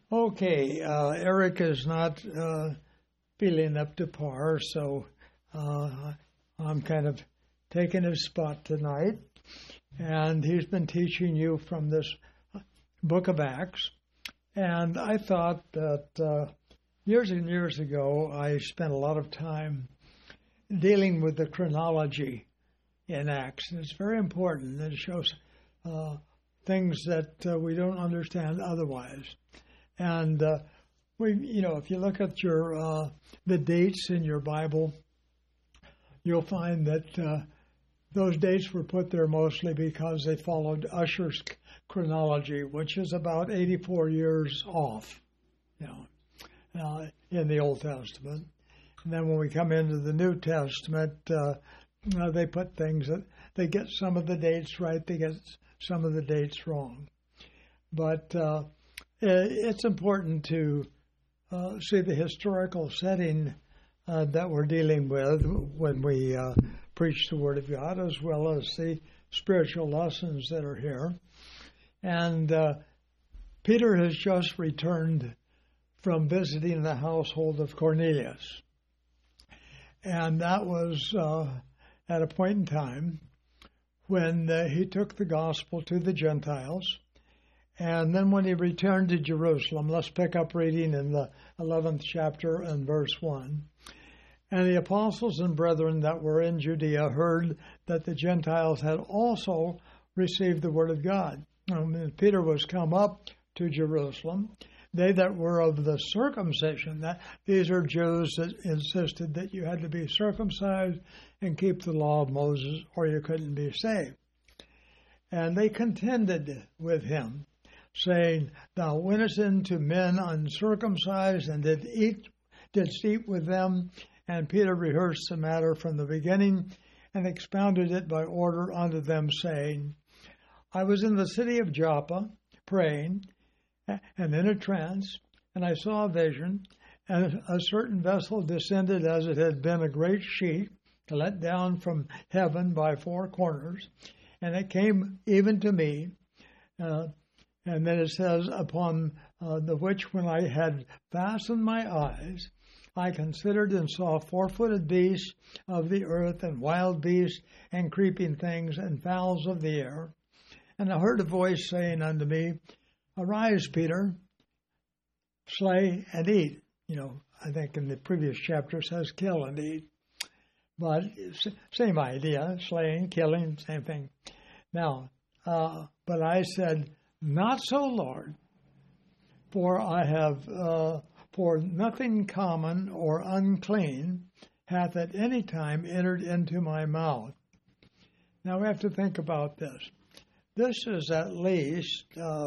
Okay, Eric is not feeling up to par, so I'm kind of taking his spot tonight. And he's been teaching you from this book of Acts. And I thought that years and years ago, I spent a lot of time dealing with the chronology in Acts. And it's very important. It shows things that we don't understand otherwise. And if you look at your the dates in your Bible, you'll find that those dates were put there mostly because they followed Ussher's chronology, which is about 84 years off, in the Old Testament. And then when we come into the New Testament, they put things that they get some of the dates right, they get some of the dates wrong. But it's important to see the historical setting that we're dealing with when we preach the Word of God, as well as the spiritual lessons that are here. And Peter has just returned from visiting the household of Cornelius. And that was at a point in time when he took the gospel to the Gentiles. And then when he returned to Jerusalem, let's pick up reading in the 11th chapter and verse 1. And the apostles and brethren that were in Judea heard that the Gentiles had also received the word of God. And Peter was come up to Jerusalem. They that were of the circumcision, that these are Jews that insisted that you had to be circumcised and keep the law of Moses, or you couldn't be saved. And they contended with him, saying, Thou wentest into men uncircumcised, and didst eat with them. And Peter rehearsed the matter from the beginning, and expounded it by order unto them, saying, I was in the city of Joppa, praying, and in a trance, and I saw a vision, and a certain vessel descended as it had been a great sheet, let down from heaven by four corners, and it came even to me. And then it says, upon the which when I had fastened my eyes, I considered and saw four-footed beasts of the earth, and wild beasts, and creeping things, and fowls of the air. And I heard a voice saying unto me, Arise, Peter, slay and eat. I think in the previous chapter it says kill and eat. But same idea, slaying, killing, same thing. Now, but I said, Not so, Lord, for I have, for nothing common or unclean hath at any time entered into my mouth. Now we have to think about this. This is at least,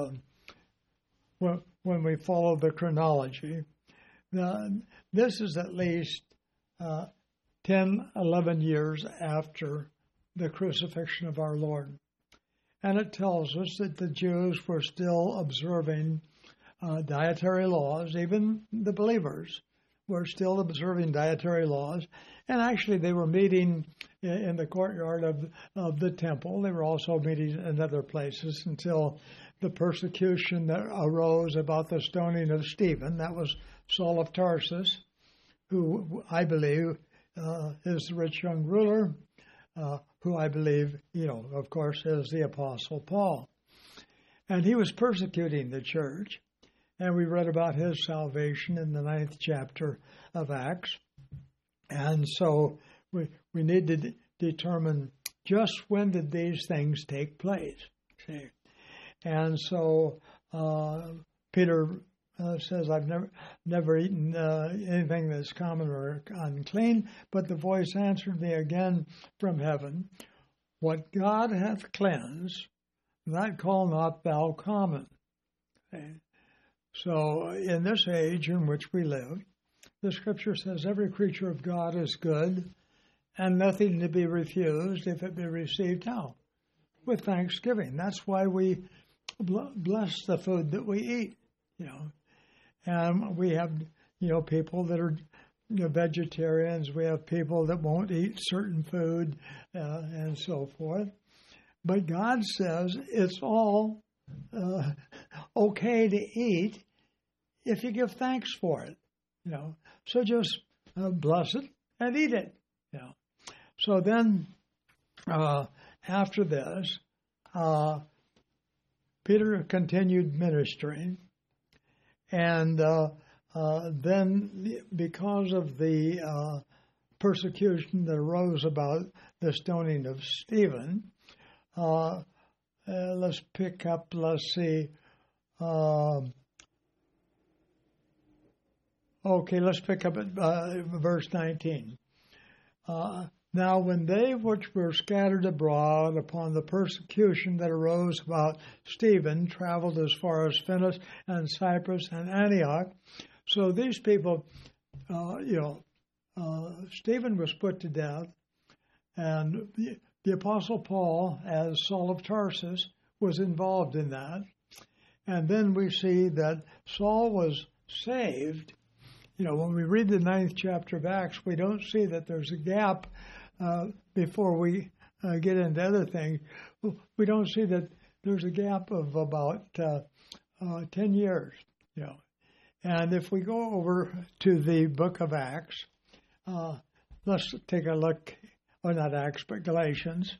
when we follow the chronology, this is at least 10, 11 years after the crucifixion of our Lord. And it tells us that the Jews were still observing dietary laws. Even the believers were still observing dietary laws. And actually they were meeting in the courtyard of the temple. They were also meeting in other places until the persecution that arose about the stoning of Stephen. That was Saul of Tarsus, who I believe is the rich young ruler, who I believe, of course, is the Apostle Paul. And he was persecuting the church. And we read about his salvation in the 9th chapter of Acts. And so we need to determine just when did these things take place. See? And so Peter says, I've never eaten anything that's common or unclean. But the voice answered me again from heaven, What God hath cleansed, that call not thou common. Okay? So in this age in which we live, the Scripture says every creature of God is good and nothing to be refused if it be received how? With thanksgiving. That's why we bless the food that we eat, And we have, people that are vegetarians. We have people that won't eat certain food and so forth. But God says it's all okay to eat if you give thanks for it, so just bless it and eat it, So then, after this, Peter continued ministering, and then because of the persecution that arose about the stoning of Stephen, let's pick up, let's pick up at verse 19. Now when they which were scattered abroad upon the persecution that arose about Stephen traveled as far as Phoenix and Cyprus and Antioch. So these people, Stephen was put to death, and the Apostle Paul, as Saul of Tarsus, was involved in that. And then we see that Saul was saved. When we read the 9th chapter of Acts, we don't see that there's a gap before we get into other things. We don't see that there's a gap of about 10 years. And if we go over to the book of Acts, let's take a look, or not Acts, but Galatians.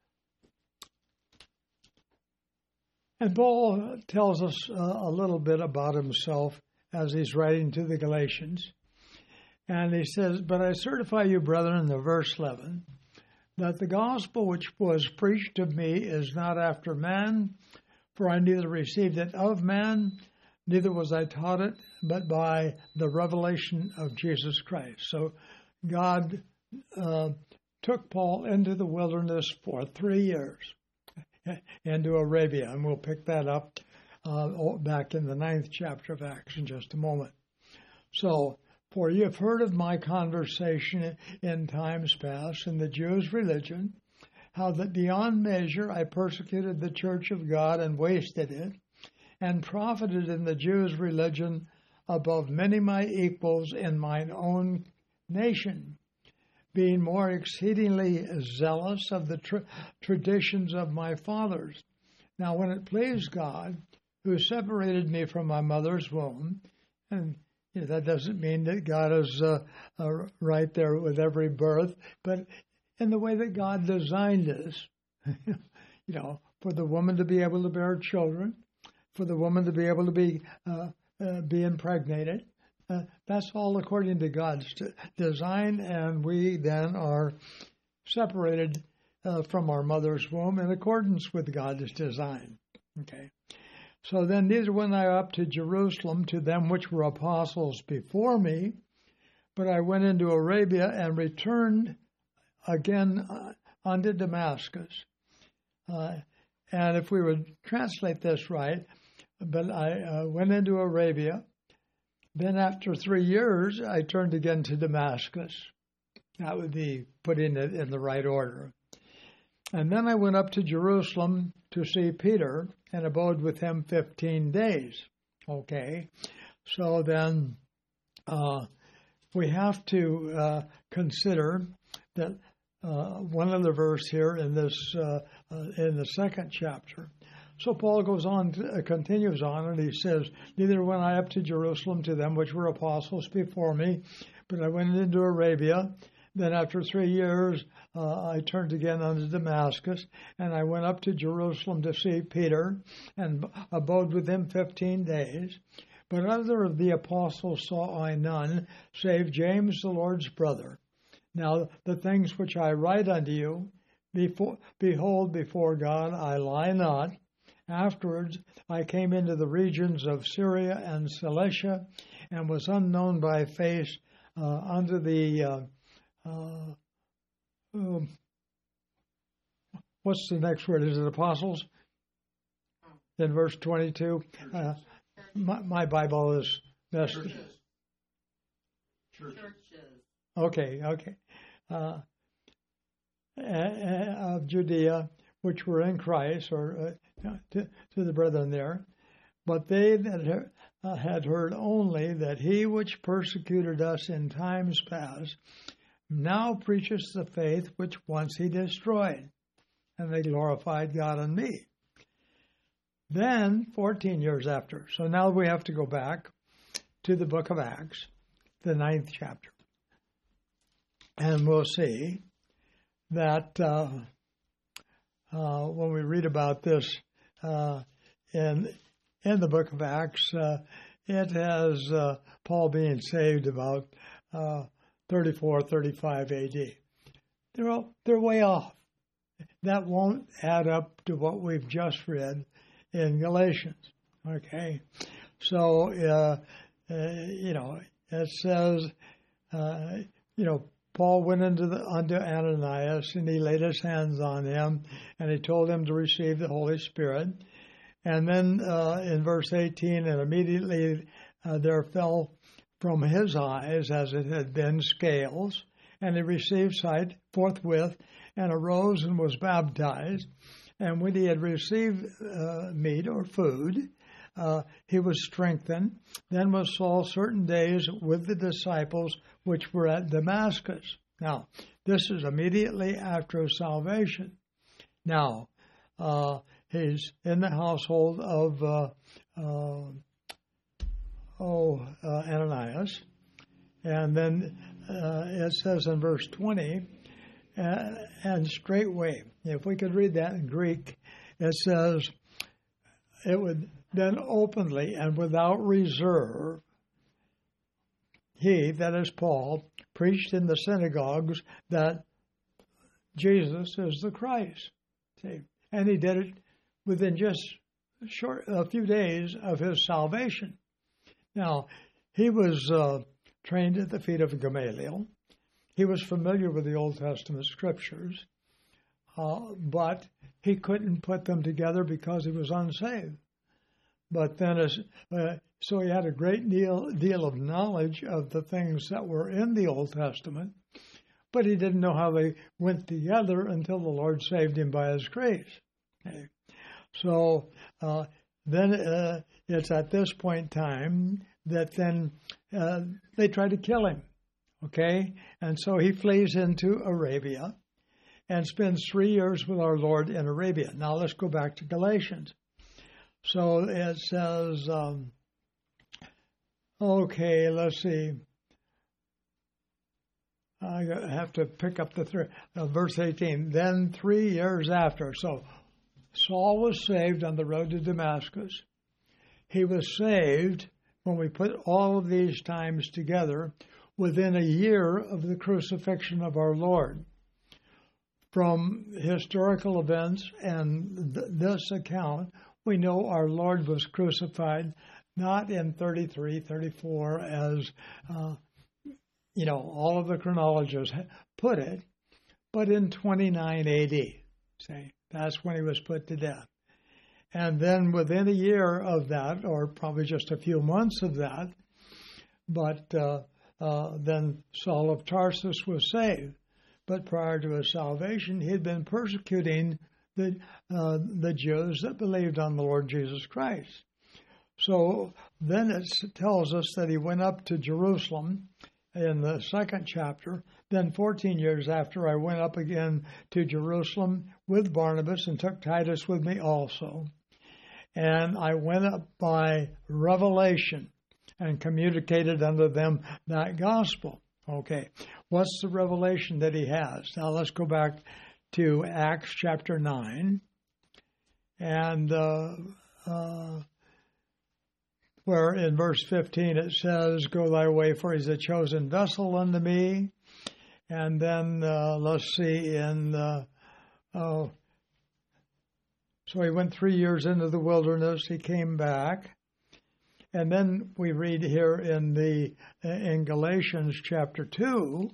And Paul tells us a little bit about himself as he's writing to the Galatians. And he says, "But I certify you, brethren," in the verse 11, "that the gospel which was preached of me is not after man, for I neither received it of man, neither was I taught it, but by the revelation of Jesus Christ." So God took Paul into the wilderness for 3 years, into Arabia, and we'll pick that up back in the 9th chapter of Acts in just a moment. So, "For you have heard of my conversation in times past in the Jews' religion, how that beyond measure I persecuted the church of God and wasted it, and profited in the Jews' religion above many my equals in mine own nation, being more exceedingly zealous of the traditions of my fathers. Now when it pleased God, who separated me from my mother's womb," and that doesn't mean that God is right there with every birth, but in the way that God designed us, for the woman to be able to bear children, for the woman to be able to be impregnated. That's all according to God's design, and we then are separated from our mother's womb in accordance with God's design. Okay. So then neither went I up to Jerusalem to them which were apostles before me, but I went into Arabia and returned again unto Damascus. And if we would translate this right, but I went into Arabia, then after 3 years I turned again to Damascus. That would be putting it in the right order. And then I went up to Jerusalem to see Peter and abode with him 15 days. Okay, so then we have to consider that one other verse here in this in the 2nd chapter. So Paul continues on, and he says, "Neither went I up to Jerusalem to them which were apostles before me, but I went into Arabia. Then after 3 years, I turned again unto Damascus, and I went up to Jerusalem to see Peter, and abode with him 15 days. But other of the apostles saw I none, save James the Lord's brother. Now the things which I write unto you, behold, before God I lie not. Afterwards I came into the regions of Syria and Cilicia, and was unknown by face unto the what's the next word? Is it apostles? In verse 22. My Bible is best. Churches. Okay. Of Judea, which were in Christ, or to the brethren there. But they that had heard only that he which persecuted us in times past now preaches the faith which once he destroyed, and they glorified God in me. Then, 14 years after, so now we have to go back. to the book of Acts, the 9th chapter. And we'll see that when we read about this in the book of Acts, it has Paul being saved about 34, 35 A.D. They're way off. That won't add up to what we've just read in Galatians. Okay, so it says, Paul went unto Ananias, and he laid his hands on him, and he told him to receive the Holy Spirit. And then in verse 18, and immediately there fell from his eyes, as it had been, scales, and he received sight forthwith, and arose and was baptized. And when he had received meat or food, he was strengthened. Then was Saul certain days with the disciples which were at Damascus. Now, this is immediately after salvation. Now, he's in the household of Ananias. And then it says in verse 20, and straightway, if we could read that in Greek, it says, it would then openly and without reserve, he, that is Paul, preached in the synagogues that Jesus is the Christ. See? And he did it within just a few days of his salvation. Now, he was trained at the feet of Gamaliel. He was familiar with the Old Testament scriptures, but he couldn't put them together because he was unsaved. But then, so he had a great deal of knowledge of the things that were in the Old Testament, but he didn't know how they went together until the Lord saved him by his grace. Okay. So then it's at this point in time that then they try to kill him. Okay? And so he flees into Arabia and spends 3 years with our Lord in Arabia. Now let's go back to Galatians. So it says, okay, let's see. I have to pick up the verse 18. Then 3 years after. So Saul was saved on the road to Damascus. He was saved, when we put all of these times together, within a year of the crucifixion of our Lord. From historical events and this account, we know our Lord was crucified not in 33, 34, as all of the chronologists put it, but in 29 A.D. Say, that's when he was put to death. And then within a year of that, or probably just a few months of that, but then Saul of Tarsus was saved. But prior to his salvation, he had been persecuting the Jews that believed on the Lord Jesus Christ. So then it tells us that he went up to Jerusalem in the 2nd chapter. Then 14 years after, I went up again to Jerusalem with Barnabas and took Titus with me also. And I went up by revelation and communicated unto them that gospel. Okay, what's the revelation that he has? Now let's go back to Acts chapter 9, and where in verse 15 it says, "Go thy way, for he is a chosen vessel unto me." And then let's see, so he went 3 years into the wilderness. He came back. And then we read here in Galatians chapter 2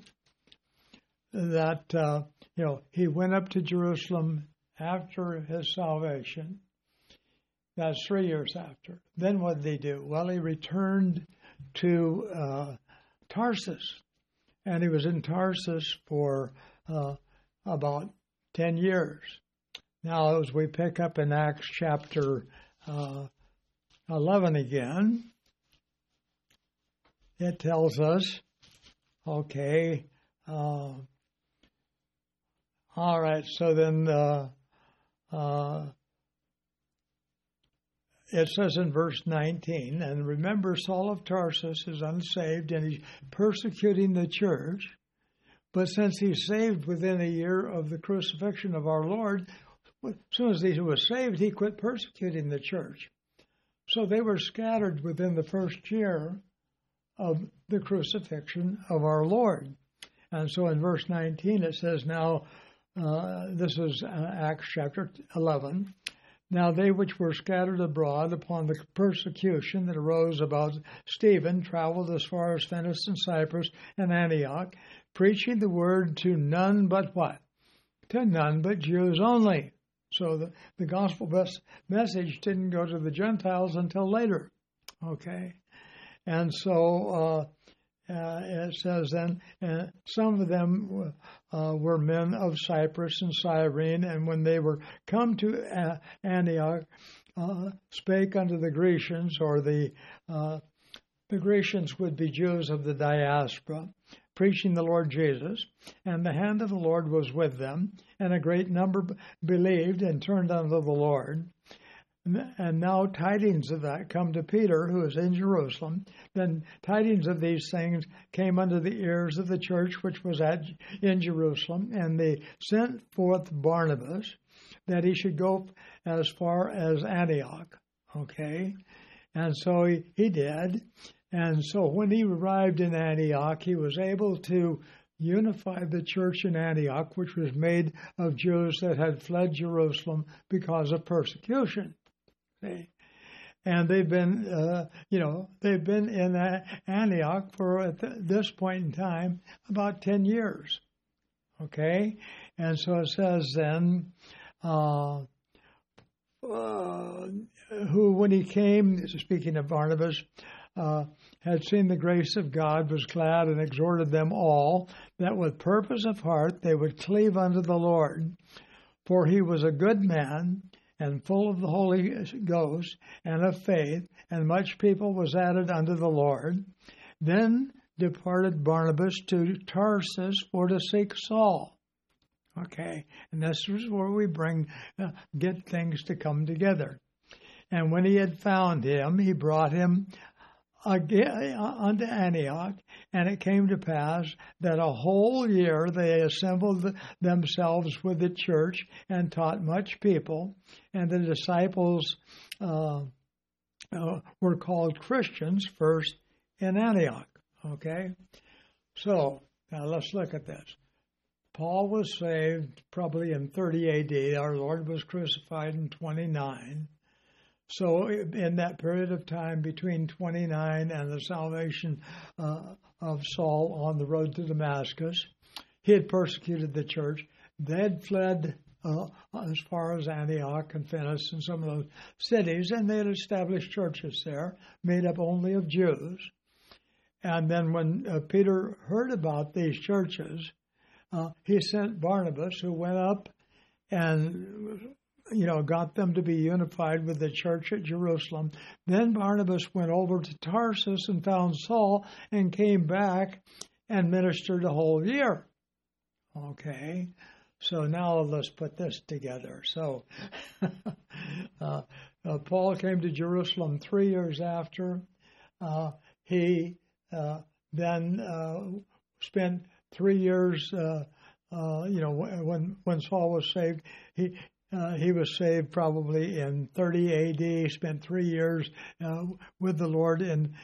that he went up to Jerusalem after his salvation. That's 3 years after. Then what did he do? Well, he returned to Tarsus, and he was in Tarsus for about 10 years. Now, as we pick up in Acts chapter 11 again, it tells us, okay, all right, so then it says in verse 19, and remember, Saul of Tarsus is unsaved and he's persecuting the church. But since he's saved within a year of the crucifixion of our Lord, as soon as he was saved, he quit persecuting the church. So they were scattered within the first year of the crucifixion of our Lord. And so in verse 19 it says, now, this is Acts chapter 11, now they which were scattered abroad upon the persecution that arose about Stephen traveled as far as Phoenix and Cyprus and Antioch, preaching the word to none but what? To none but Jews only. So the gospel message didn't go to the Gentiles until later. Okay? And so it says then, some of them were men of Cyprus and Cyrene, and when they were come to Antioch, spake unto the Grecians, or the Grecians would be Jews of the diaspora, preaching the Lord Jesus, and the hand of the Lord was with them, and a great number believed and turned unto the Lord. And now tidings of that come to Peter, who is in Jerusalem. Then tidings of these things came unto the ears of the church which was in Jerusalem, and they sent forth Barnabas, that he should go as far as Antioch. Okay? And so he did. And so when he arrived in Antioch, he was able to unify the church in Antioch, which was made of Jews that had fled Jerusalem because of persecution. See? And they've been, they've been in Antioch for, at this point in time, about 10 years. Okay? And so it says then, who, when he came, speaking of Barnabas, had seen the grace of God, was glad and exhorted them all, that with purpose of heart they would cleave unto the Lord. For he was a good man, and full of the Holy Ghost, and of faith, and much people was added unto the Lord. Then departed Barnabas to Tarsus for to seek Saul. Okay, and this is where we get things to come together. And when he had found him, he brought him again unto Antioch, and it came to pass that a whole year they assembled themselves with the church and taught much people, and the disciples were called Christians first in Antioch. Okay? So, now let's look at this. Paul was saved probably in 30 A.D. Our Lord was crucified in 29. So in that period of time between 29 and the salvation of Saul on the road to Damascus, he had persecuted the church. They had fled as far as Antioch and Phoenix and some of those cities, and they had established churches there made up only of Jews. And then when Peter heard about these churches, he sent Barnabas, who went up and got them to be unified with the church at Jerusalem. Then Barnabas went over to Tarsus and found Saul and came back and ministered a whole year. Okay, so now let's put this together. So Paul came to Jerusalem 3 years after. He then spent 3 years, when Saul was saved, he was saved probably in 30 A.D., spent 3 years with the Lord in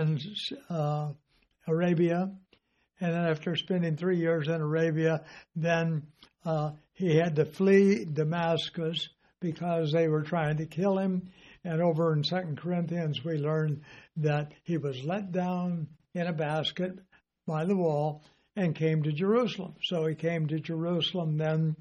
Arabia. And then after spending 3 years in Arabia, then he had to flee Damascus because they were trying to kill him. And over in 2 Corinthians, we learned that he was let down in a basket by the wall and came to Jerusalem. So he came to Jerusalem then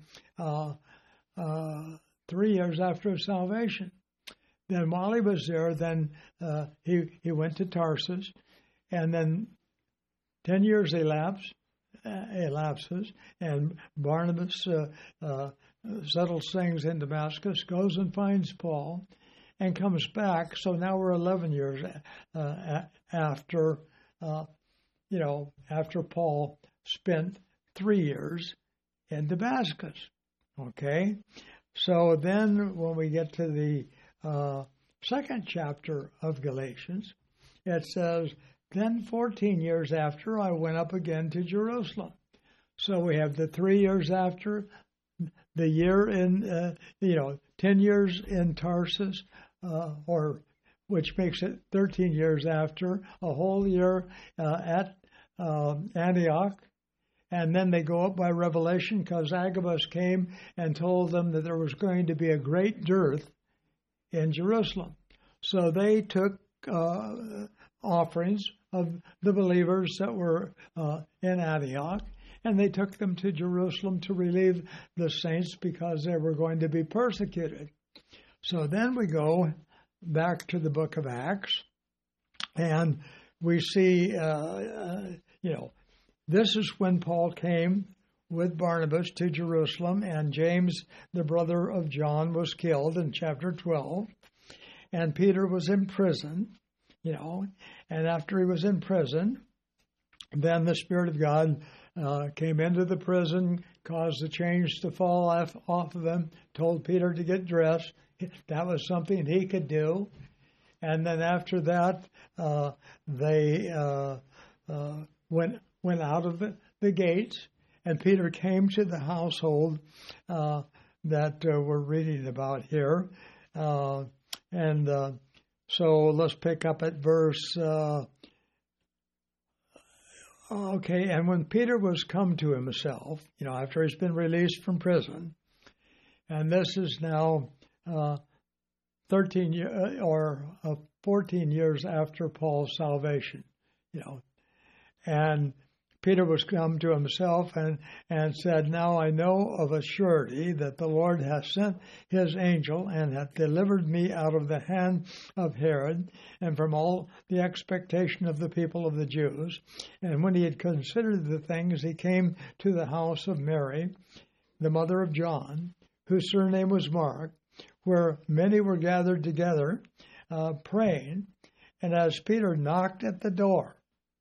3 years after his salvation. Then while he was there, then he went to Tarsus, and then 10 years elapses, and Barnabas settles things in Damascus, goes and finds Paul, and comes back. So now we're 11 years after, after Paul spent 3 years in Damascus. Okay, so then when we get to the second chapter of Galatians, it says, then 14 years after, I went up again to Jerusalem. So we have the 3 years after, the year in, 10 years in Tarsus, which makes it 13 years after, a whole year at Antioch. And then they go up by revelation because Agabus came and told them that there was going to be a great dearth in Jerusalem. So they took offerings of the believers that were in Antioch, and they took them to Jerusalem to relieve the saints because they were going to be persecuted. So then we go back to the book of Acts, and we see, this is when Paul came with Barnabas to Jerusalem, and James, the brother of John, was killed in chapter 12, and Peter was in prison, and after he was in prison, then the Spirit of God came into the prison, caused the chains to fall off of him, told Peter to get dressed. That was something he could do. And then after that, they went out of the gates, and Peter came to the household that we're reading about here. So let's pick up at verse... and when Peter was come to himself, after he's been released from prison, and this is now 14 years after Paul's salvation, and Peter was come to himself and said, now I know of a surety that the Lord hath sent his angel and hath delivered me out of the hand of Herod and from all the expectation of the people of the Jews. And when he had considered the things, he came to the house of Mary, the mother of John, whose surname was Mark, where many were gathered together, praying. And as Peter knocked at the door,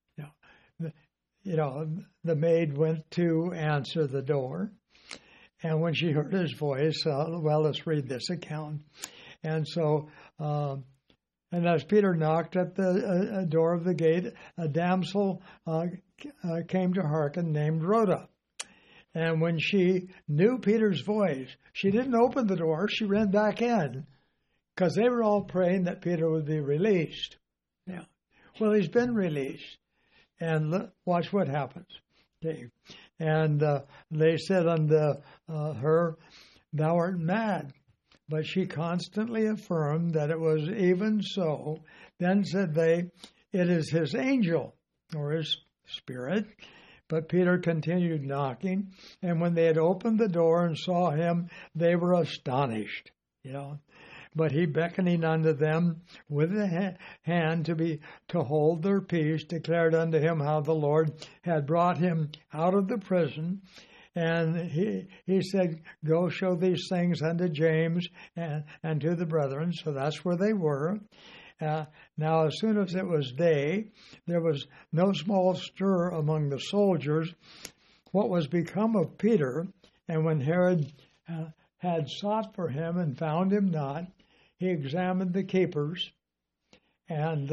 the maid went to answer the door. And when she heard his voice, let's read this account. And so, and as Peter knocked at the door of the gate, a damsel came to hearken named Rhoda. And when she knew Peter's voice, she didn't open the door, she ran back in, because they were all praying that Peter would be released. Yeah. Well, he's been released. And watch what happens. Okay. And they said unto her, thou art mad. But she constantly affirmed that it was even so. Then said they, it is his angel, or his spirit. But Peter continued knocking. And when they had opened the door and saw him, they were astonished. But he, beckoning unto them with the hand to hold their peace, declared unto him how the Lord had brought him out of the prison. And he said, go show these things unto James and to the brethren. So that's where they were. Now, as soon as it was day, there was no small stir among the soldiers what was become of Peter. And when Herod had sought for him and found him not, he examined the keepers and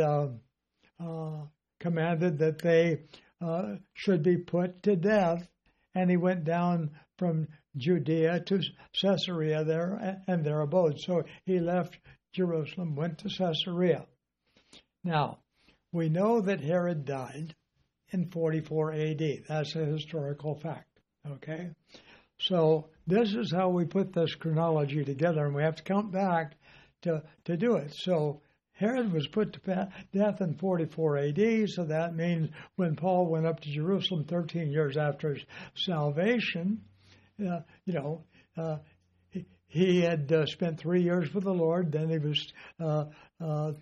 commanded that they should be put to death. And he went down from Judea to Caesarea there and there abode. So he left Jerusalem, went to Caesarea. Now, we know that Herod died in 44 AD. That's a historical fact, okay? So this is how we put this chronology together, and we have to count back to do it. So Herod was put to death in 44 AD, so that means when Paul went up to Jerusalem 13 years after his salvation, he had spent 3 years with the Lord. Then he was,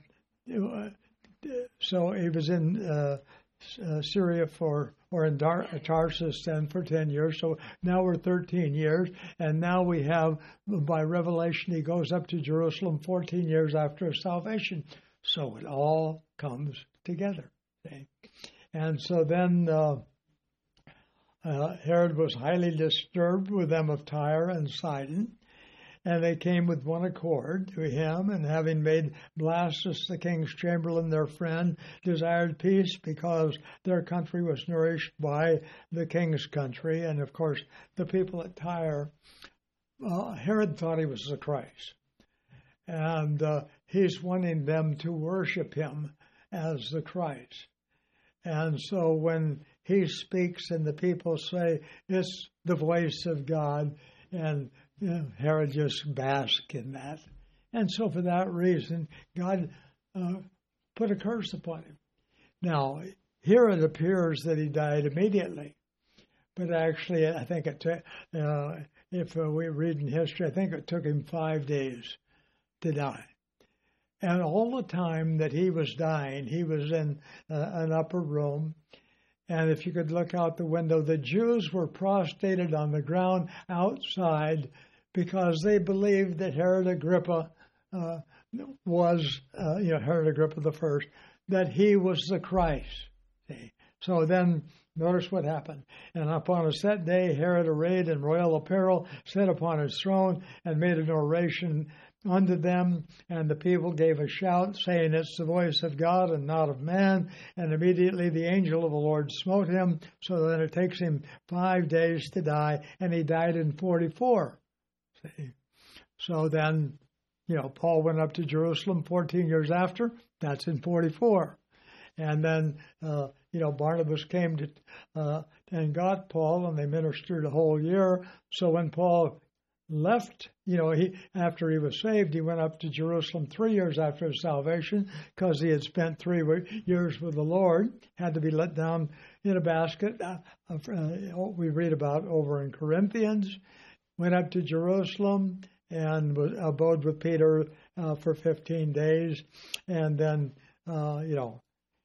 so he was in Syria or in Tarsus then for 10 years. So now we're 13 years. And now we have, by revelation, he goes up to Jerusalem 14 years after his salvation. So it all comes together. Okay? And so then Herod was highly disturbed with them of Tyre and Sidon. And they came with one accord to him, and having made Blastus the king's chamberlain their friend, desired peace, because their country was nourished by the king's country. And of course, the people at Tyre, Herod thought he was the Christ. And he's wanting them to worship him as the Christ. And so when he speaks and the people say, it's the voice of God, and Herod just basked in that. And so for that reason, God put a curse upon him. Now, here it appears that he died immediately. But actually, I think if we read in history, I think it took him 5 days to die. And all the time that he was dying, he was in an upper room. And if you could look out the window, the Jews were prostrated on the ground outside because they believed that Herod Agrippa was, Herod Agrippa the first, that he was the Christ. See? So then, notice what happened. And upon a set day, Herod, arrayed in royal apparel, sat upon his throne and made an oration unto them, and the people gave a shout, saying, it's the voice of God and not of man. And immediately the angel of the Lord smote him, so that it takes him 5 days to die, and he died in 44. See? So then, Paul went up to Jerusalem 14 years after. That's in 44. And then, Barnabas came to and got Paul, and they ministered a whole year. So when Paul left, after he was saved, he went up to Jerusalem 3 years after his salvation, because he had spent 3 years with the Lord, had to be let down in a basket. We read about over in Corinthians. Went up to Jerusalem and abode with Peter for 15 days, and then, that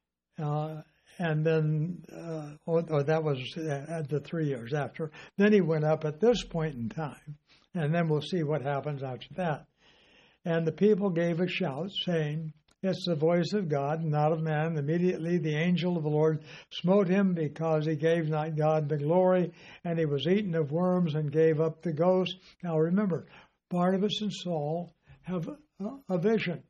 was the 3 years after. Then he went up at this point in time. And then we'll see what happens after that. And the people gave a shout, saying, it's the voice of God, not of man. Immediately the angel of the Lord smote him, because he gave not God the glory, and he was eaten of worms and gave up the ghost. Now remember, Barnabas and Saul have a vision.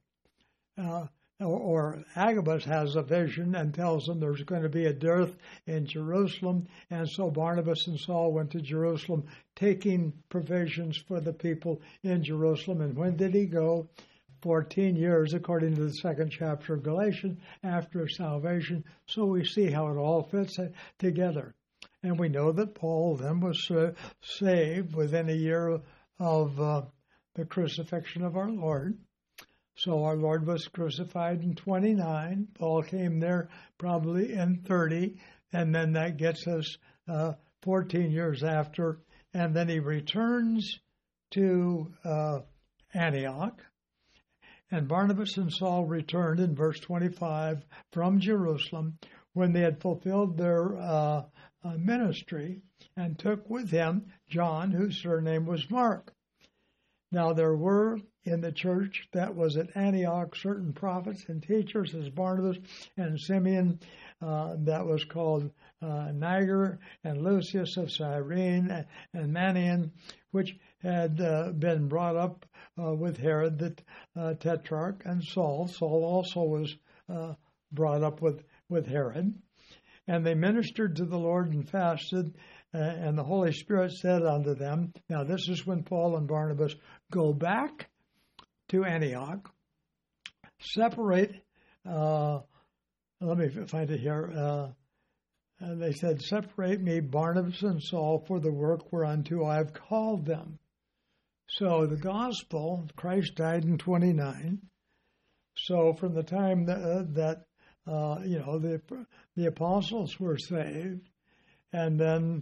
Or Agabus has a vision and tells them there's going to be a dearth in Jerusalem. And so Barnabas and Saul went to Jerusalem, taking provisions for the people in Jerusalem. And when did he go? 14 years, according to the 2nd chapter of Galatians, after salvation. So we see how it all fits together. And we know that Paul then was saved within a year of the crucifixion of our Lord. So our Lord was crucified in 29. Paul came there probably in 30. And then that gets us 14 years after. And then he returns to Antioch. And Barnabas and Saul returned in verse 25 from Jerusalem when they had fulfilled their ministry, and took with him John, whose surname was Mark. Now there were in the church that was at Antioch certain prophets and teachers, as Barnabas and Simeon, that was called Niger, and Lucius of Cyrene, and Manaen, which had been brought up with Herod the tetrarch, and Saul. Saul also was brought up with Herod. And they ministered to the Lord and fasted, and the Holy Spirit said unto them, now this is when Paul and Barnabas go back to Antioch, separate, let me find it here, they said, separate me, Barnabas and Saul, for the work whereunto I have called them. So the gospel, Christ died in 29. So from the time that the apostles were saved, and then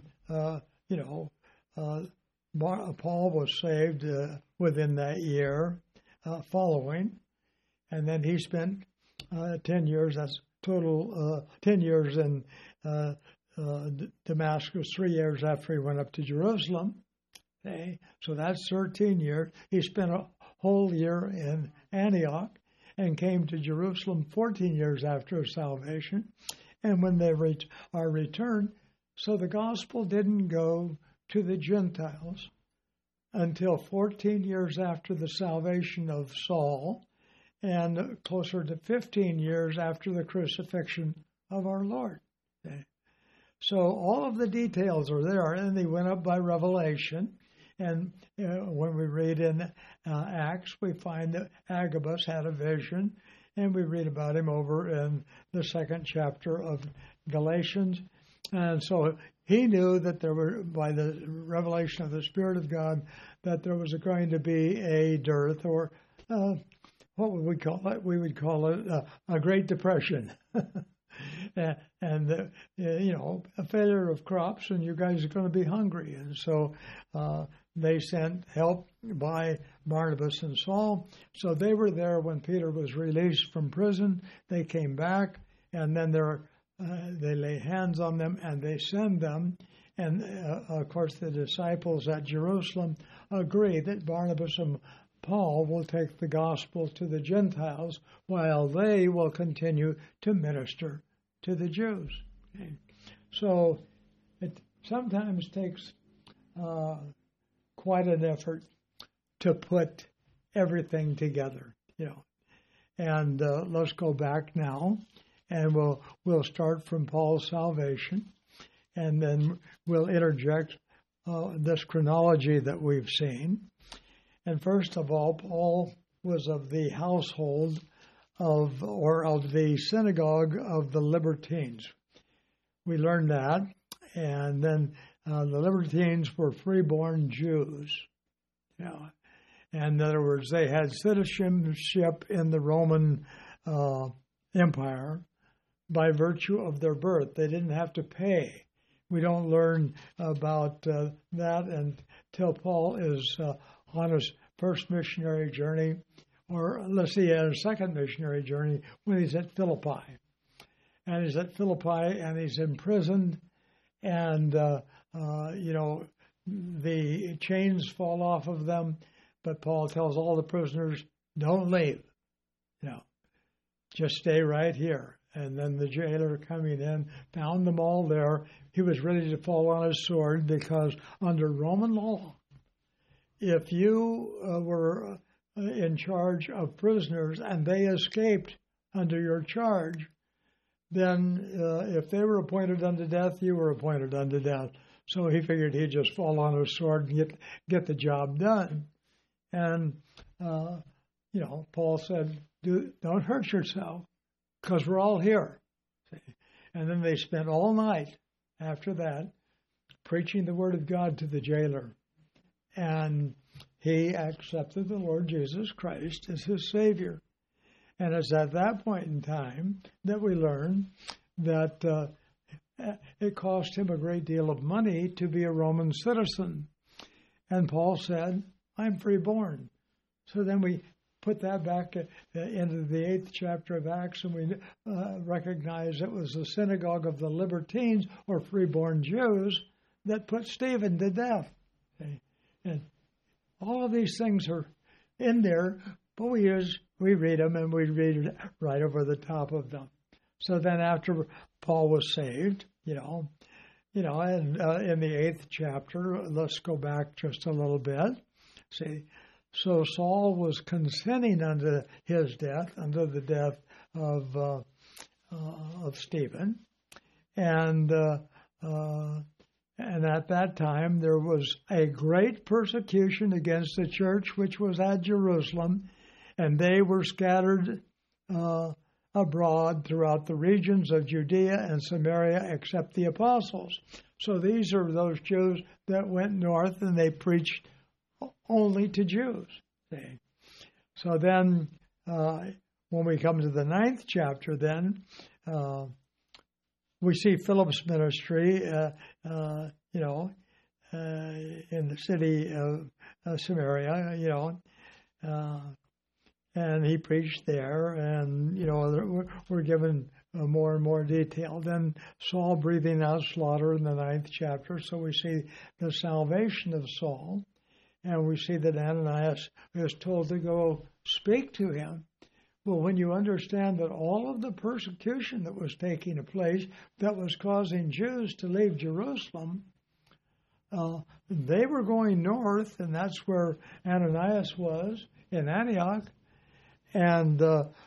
Paul was saved within that year following, and then he spent 10 years. That's total 10 years in Damascus, 3 years after he went up to Jerusalem. Okay, so that's 13 years. He spent a whole year in Antioch and came to Jerusalem 14 years after his salvation. And when they are returned, so the gospel didn't go to the Gentiles, until 14 years after the salvation of Saul, and closer to 15 years after the crucifixion of our Lord. Okay. So all of the details are there, and they went up by revelation. And when we read in Acts, we find that Agabus had a vision, and we read about him over in the 2nd chapter of Galatians. And so he knew that there were, by the revelation of the Spirit of God, that there was going to be a dearth, or what would we call it? We would call it a Great Depression. And a failure of crops, and you guys are going to be hungry. And so they sent help by Barnabas and Saul. So they were there when Peter was released from prison. They came back, and then they lay hands on them, and they send them. And, of course, the disciples at Jerusalem agree that Barnabas and Paul will take the gospel to the Gentiles while they will continue to minister to the Jews. Okay. So it sometimes takes quite an effort to put everything together, And let's go back now, and we'll start from Paul's salvation, and then we'll interject this chronology that we've seen. And first of all, Paul was of the household of the synagogue of the Libertines. We learned that. And then the Libertines were freeborn Jews. And in other words, they had citizenship in the Roman Empire by virtue of their birth. They didn't have to pay. We don't learn about that until Paul is on his first missionary journey, or let's see, a second missionary journey when he's at Philippi. And he's at Philippi, and he's imprisoned, and, the chains fall off of them, but Paul tells all the prisoners, don't leave, just stay right here. And then the jailer coming in found them all there. He was ready to fall on his sword because under Roman law, if you were in charge of prisoners and they escaped under your charge, then if they were appointed unto death, you were appointed unto death. So he figured he'd just fall on his sword and get the job done. And, Paul said, don't hurt yourself, because we're all here. And then they spent all night after that preaching the word of God to the jailer. And he accepted the Lord Jesus Christ as his Savior. And it's at that point in time that we learn that it cost him a great deal of money to be a Roman citizen. And Paul said, I'm freeborn. So then we put that back into the 8th chapter of Acts, and we recognize it was the synagogue of the Libertines, or freeborn Jews, that put Stephen to death. Okay. And all of these things are in there, but we read them, and we read it right over the top of them. So then after Paul was saved, and in the 8th chapter, let's go back just a little bit. See, so Saul was consenting unto his death, unto the death of Stephen, and at that time there was a great persecution against the church which was at Jerusalem, and they were scattered abroad throughout the regions of Judea and Samaria, except the apostles. So these are those Jews that went north, and they preached only to Jews. See? So then, when we come to the 9th chapter, then we see Philip's ministry, in the city of Samaria, and he preached there, and we're given more and more detail. Then Saul breathing out slaughter in the 9th chapter. So we see the salvation of Saul. And we see that Ananias is told to go speak to him. Well, when you understand that all of the persecution that was taking place that was causing Jews to leave Jerusalem, they were going north, and that's where Ananias was in Antioch. And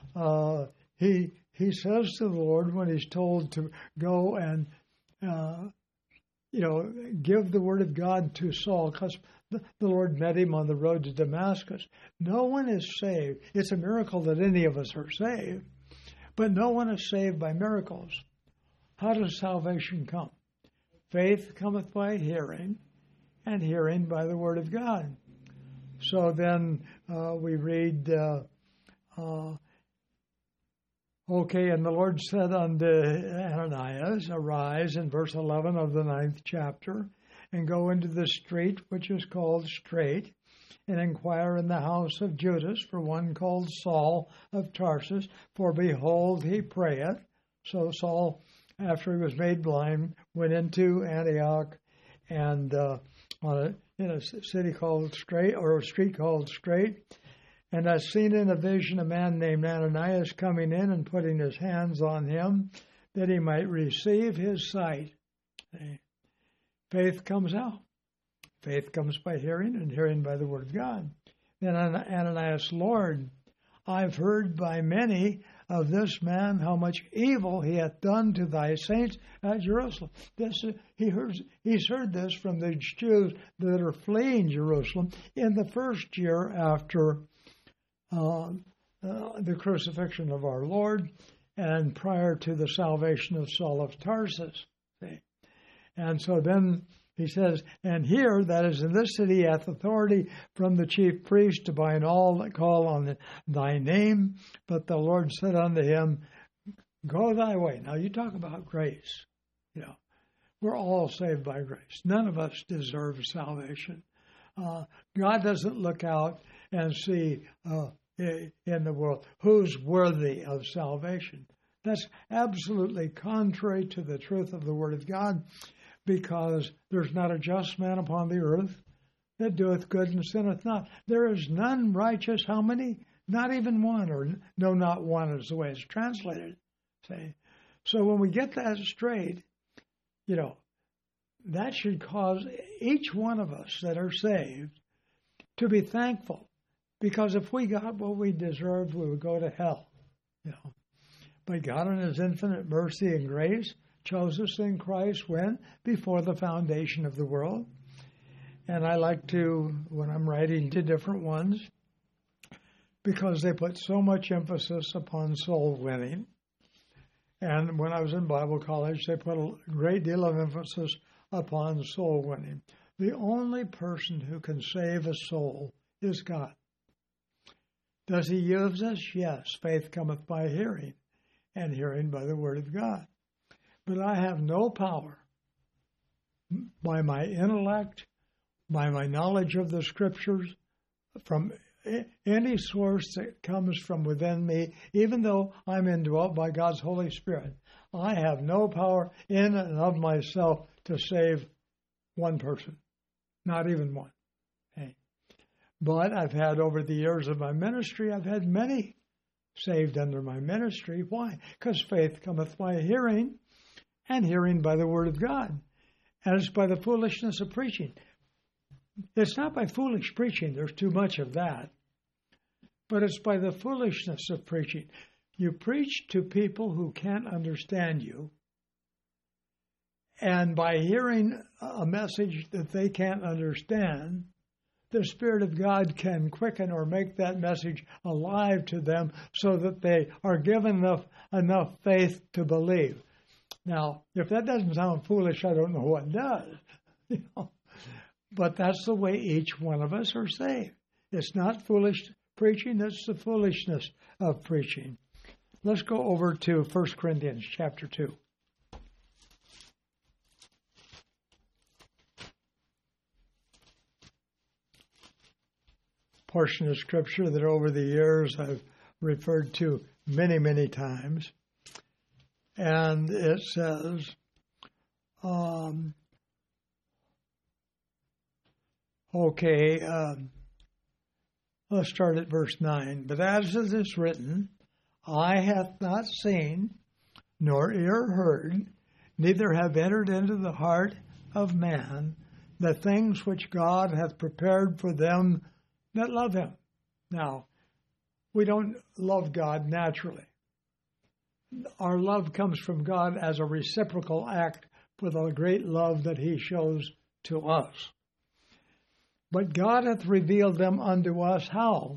he says to the Lord when he's told to go and give the word of God to Saul, because the Lord met him on the road to Damascus. No one is saved. It's a miracle that any of us are saved, but no one is saved by miracles. How does salvation come? Faith cometh by hearing, and hearing by the word of God. So then we read, and the Lord said unto Ananias, Arise, in verse 11 of the 9th chapter, and go into the street which is called Straight, and inquire in the house of Judas for one called Saul of Tarsus, for behold, he prayeth. So Saul, after he was made blind, went into Antioch, and in a city called Straight, or a street called Straight, and I seen in a vision a man named Ananias coming in and putting his hands on him, that he might receive his sight. Faith comes out. Faith comes by hearing, and hearing by the word of God. Then Ananias, Lord, I've heard by many of this man how much evil he hath done to thy saints at Jerusalem. He's heard this from the Jews that are fleeing Jerusalem in the first year after the crucifixion of our Lord, and prior to the salvation of Saul of Tarsus. And so then he says, and here, that is in this city, hath authority from the chief priest to bind all that call on thy name. But the Lord said unto him, Go thy way. Now you talk about grace. We're all saved by grace. None of us deserve salvation. God doesn't look out and see in the world who's worthy of salvation. That's absolutely contrary to the truth of the Word of God, because there's not a just man upon the earth that doeth good and sinneth not. There is none righteous. How many? Not even one, or no, not one is the way it's translated. So when we get that straight, that should cause each one of us that are saved to be thankful, because if we got what we deserved, we would go to hell. But God, in His infinite mercy and grace, chose us in Christ when? Before the foundation of the world. And I like to, when I'm writing to different ones, because they put so much emphasis upon soul winning. And when I was in Bible college, they put a great deal of emphasis upon soul winning. The only person who can save a soul is God. Does He use us? Yes. Faith cometh by hearing, and hearing by the word of God. But I have no power by my intellect, by my knowledge of the Scriptures, from any source that comes from within me, even though I'm indwelt by God's Holy Spirit. I have no power in and of myself to save one person, not even one. But I've had, over the years of my ministry, I've had many saved under my ministry. Why? Because faith cometh by hearing, and hearing by the word of God. And it's by the foolishness of preaching. It's not by foolish preaching. There's too much of that. But it's by the foolishness of preaching. You preach to people who can't understand you. And by hearing a message that they can't understand, the Spirit of God can quicken or make that message alive to them so that they are given enough faith to believe. Now, if that doesn't sound foolish, I don't know what does. But that's the way each one of us are saved. It's not foolish preaching, it's the foolishness of preaching. Let's go over to 1 Corinthians chapter 2. Portion of Scripture that over the years I've referred to many, many times. And it says, let's start at verse 9. But as it is written, eye hath not seen, nor ear heard, neither have entered into the heart of man the things which God hath prepared for them that love him. Now, we don't love God naturally. Our love comes from God as a reciprocal act for the great love that he shows to us. But God hath revealed them unto us how?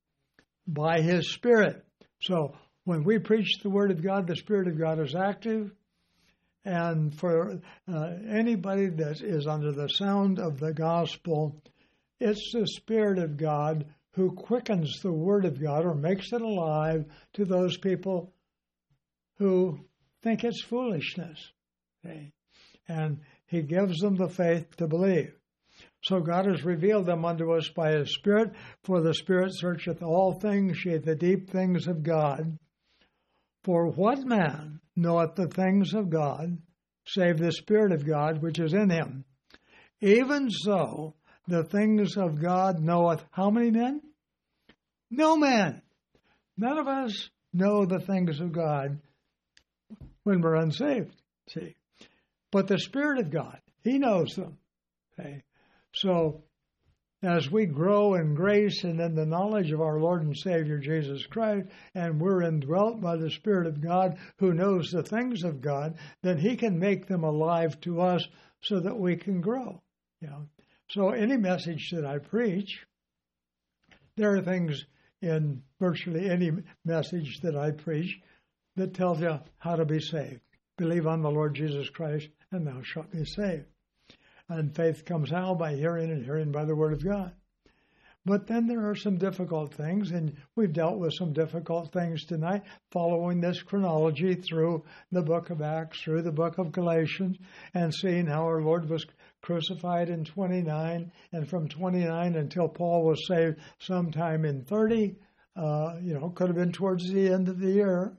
By his Spirit. So when we preach the Word of God, the Spirit of God is active. And for anybody that is under the sound of the gospel, it's the Spirit of God who quickens the Word of God or makes it alive to those people who think it's foolishness. Okay? And he gives them the faith to believe. So God has revealed them unto us by his Spirit, for the Spirit searcheth all things, yea, the deep things of God. For what man knoweth the things of God, save the Spirit of God which is in him? Even so, the things of God knoweth how many men? No man. None of us know the things of God when we're unsaved, see. But the Spirit of God, he knows them. Okay? So, as we grow in grace and in the knowledge of our Lord and Savior Jesus Christ, and we're indwelt by the Spirit of God who knows the things of God, then he can make them alive to us so that we can grow. You know? So any message that I preach, there are things in virtually any message that I preach that tells you how to be saved. Believe on the Lord Jesus Christ, and thou shalt be saved. And faith comes how? By hearing, and hearing by the Word of God. But then there are some difficult things, and we've dealt with some difficult things tonight, following this chronology through the book of Acts, through the book of Galatians, and seeing how our Lord was crucified in 29, and from 29 until Paul was saved sometime in 30, could have been towards the end of the year,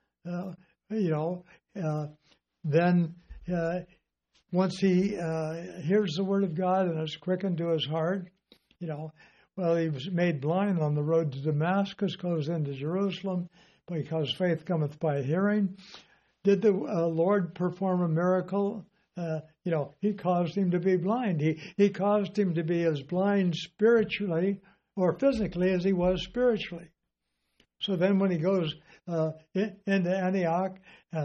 then once he hears the Word of God and it's quickened to his heart, he was made blind on the road to Damascus, goes into Jerusalem, because faith cometh by hearing. Did the Lord perform a miracle? He caused him to be blind. He caused him to be as blind spiritually or physically as he was spiritually. So then when he goes into Antioch,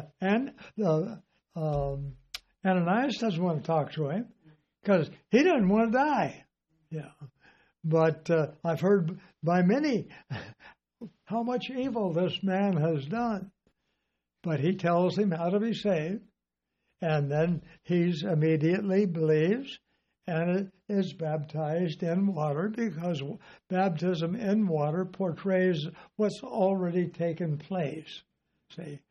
Ananias doesn't want to talk to him because he doesn't want to die. Yeah. But I've heard by many how much evil this man has done. But he tells him how to be saved, and then he's immediately believes and is baptized in water, because baptism in water portrays what's already taken place. See?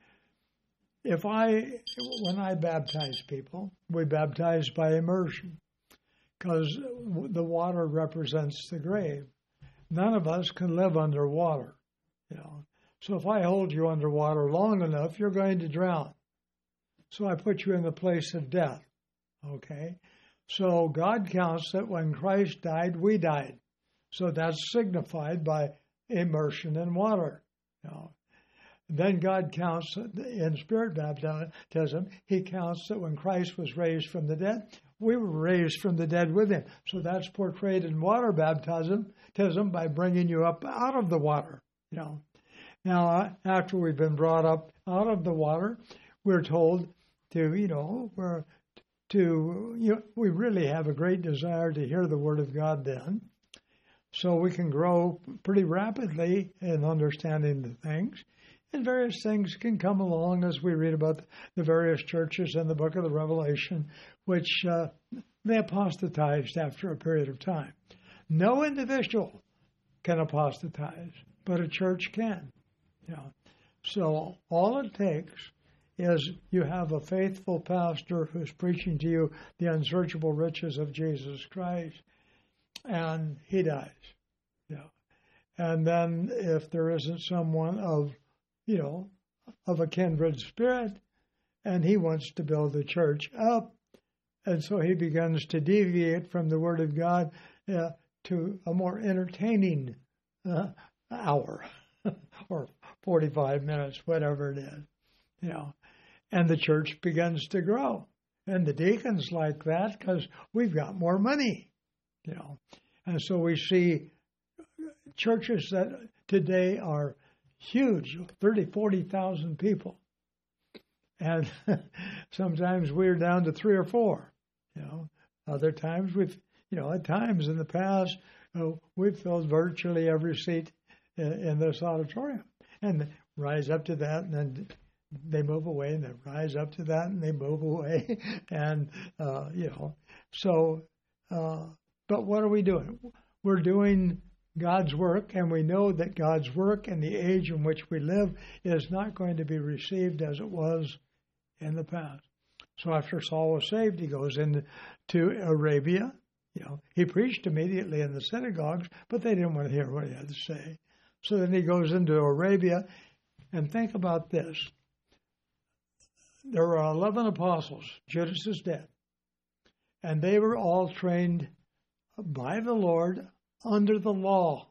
When I baptize people, we baptize by immersion, because the water represents the grave. None of us can live underwater, So if I hold you underwater long enough, you're going to drown. So I put you in the place of death, okay? So God counts that when Christ died, we died. So that's signified by immersion in water, Then God counts in spirit baptism. He counts that when Christ was raised from the dead, we were raised from the dead with him. So that's portrayed in water baptism by bringing you up out of the water. Now, after we've been brought up out of the water, we're told to, we really have a great desire to hear the Word of God then. So we can grow pretty rapidly in understanding the things. And various things can come along as we read about the various churches in the book of the Revelation, which they apostatized after a period of time. No individual can apostatize, but a church can. So all it takes is you have a faithful pastor who's preaching to you the unsearchable riches of Jesus Christ, and he dies. And then if there isn't someone of a kindred spirit, and he wants to build the church up, and so he begins to deviate from the Word of God to a more entertaining hour or 45 minutes, whatever it is, and the church begins to grow. And the deacons like that because we've got more money, And so we see churches that today are huge, 30, 40,000 people. And sometimes we're down to 3 or 4, Other times at times in the past, we've filled virtually every seat in this auditorium. And rise up to that, and then they move away, and then rise up to that, and they move away. And, but what are we doing? We're doing God's work, and we know that God's work in the age in which we live is not going to be received as it was in the past. So after Saul was saved, he goes into Arabia. He preached immediately in the synagogues, but they didn't want to hear what he had to say. So then he goes into Arabia, and think about this. There were 11 apostles. Judas is dead. And they were all trained by the Lord under the law.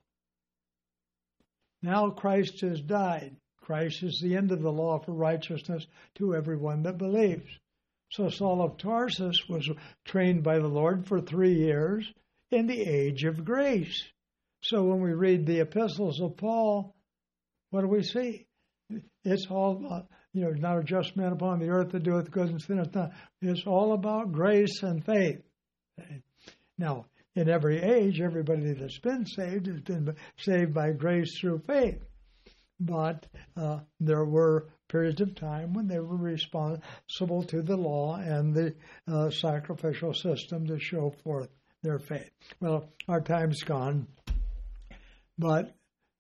Now Christ has died. Christ is the end of the law for righteousness to everyone that believes. So Saul of Tarsus was trained by the Lord for 3 years in the age of grace. So when we read the epistles of Paul, what do we see? It's all, not a just man upon the earth that doeth good and sinneth not. It's all about grace and faith. Now, in every age, everybody that's been saved has been saved by grace through faith. But there were periods of time when they were responsible to the law and the sacrificial system to show forth their faith. Well, our time's gone, but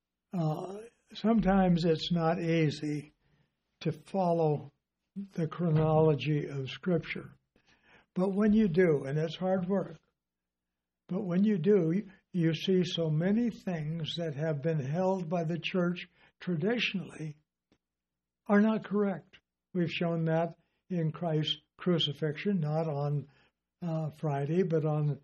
sometimes it's not easy to follow the chronology of Scripture. But when you do, and it's hard work, but when you do, you see so many things that have been held by the church traditionally are not correct. We've shown that in Christ's crucifixion, not on Friday, but on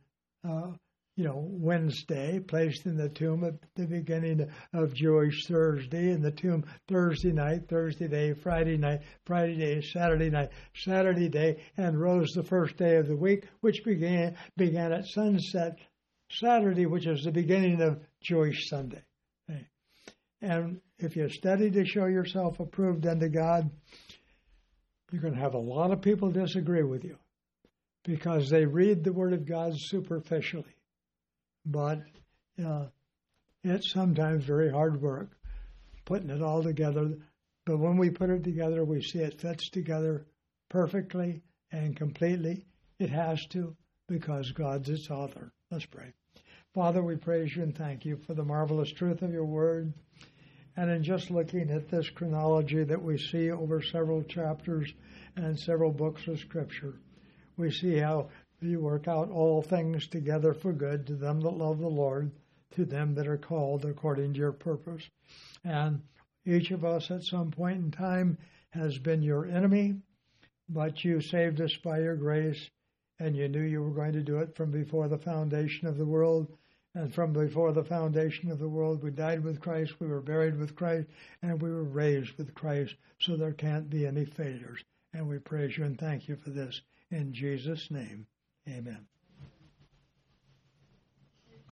Wednesday, placed in the tomb at the beginning of Jewish Thursday, in the tomb Thursday night, Thursday day, Friday night, Friday day, Saturday night, Saturday day, and rose the first day of the week, which began at sunset Saturday, which is the beginning of Jewish Sunday. Okay. And if you study to show yourself approved unto God, you're going to have a lot of people disagree with you because they read the Word of God superficially. But it's sometimes very hard work putting it all together. But when we put it together, we see it fits together perfectly and completely. It has to, because God's its author. Let's pray. Father, we praise you and thank you for the marvelous truth of your word. And in just looking at this chronology that we see over several chapters and several books of Scripture, we see how you work out all things together for good to them that love the Lord, to them that are called according to your purpose. And each of us at some point in time has been your enemy, but you saved us by your grace, and you knew you were going to do it from before the foundation of the world. And from before the foundation of the world, we died with Christ, we were buried with Christ, and we were raised with Christ, so there can't be any failures. And we praise you and thank you for this. In Jesus' name, amen.